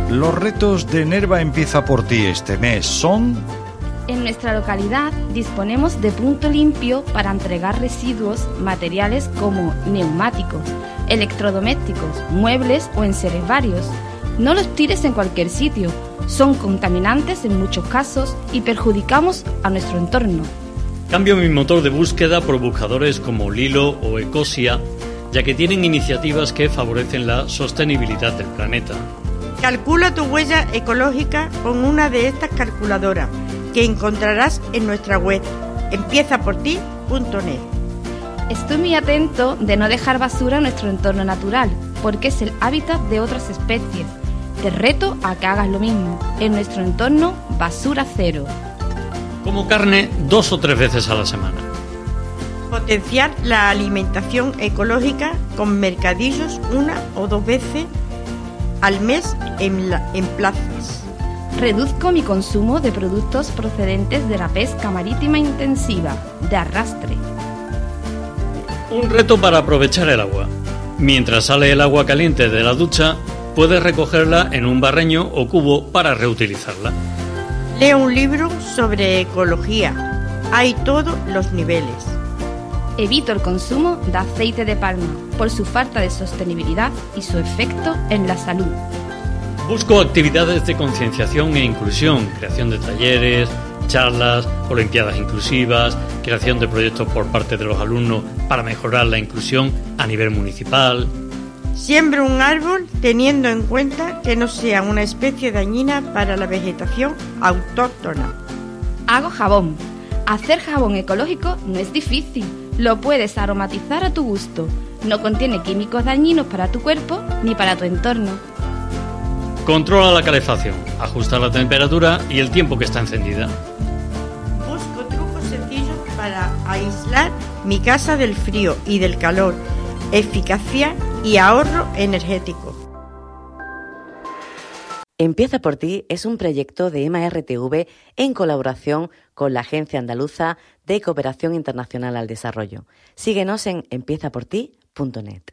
Los retos de Nerva Empieza por Ti este mes son... En nuestra localidad disponemos de punto limpio para entregar residuos materiales como neumáticos, electrodomésticos, muebles o enseres varios. No los tires en cualquier sitio, son contaminantes en muchos casos y perjudicamos a nuestro entorno. Cambio mi motor de búsqueda por buscadores como Lilo o Ecosia, ya que tienen iniciativas que favorecen la sostenibilidad del planeta. Calcula tu huella ecológica con una de estas calculadoras que encontrarás en nuestra web empiezaporti.net. Estoy muy atento de no dejar basura en nuestro entorno natural, porque es el hábitat de otras especies. Te reto a que hagas lo mismo. En nuestro entorno, basura cero. Como carne 2 o 3 veces a la semana. Potenciar la alimentación ecológica con mercadillos 1 o 2 veces al mes en plazas. Reduzco mi consumo de productos procedentes de la pesca marítima intensiva, de arrastre. Un reto para aprovechar el agua. Mientras sale el agua caliente de la ducha, puedes recogerla en un barreño o cubo para reutilizarla. Lee un libro sobre ecología. Hay todos los niveles. Evito el consumo de aceite de palma por su falta de sostenibilidad y su efecto en la salud. Busco actividades de concienciación e inclusión, creación de talleres, charlas, olimpiadas inclusivas, creación de proyectos por parte de los alumnos para mejorar la inclusión a nivel municipal. Siembra un árbol teniendo en cuenta que no sea una especie dañina para la vegetación autóctona. Hago jabón. Hacer jabón ecológico no es difícil. Lo puedes aromatizar a tu gusto. No contiene químicos dañinos para tu cuerpo ni para tu entorno. Controla la calefacción, ajusta la temperatura y el tiempo que está encendida. Busco trucos sencillos para aislar mi casa del frío y del calor, eficacia y ahorro energético. Empieza por ti es un proyecto de EMA-RTV en colaboración con la Agencia Andaluza de Cooperación Internacional al Desarrollo. Síguenos en empiezaporti.net.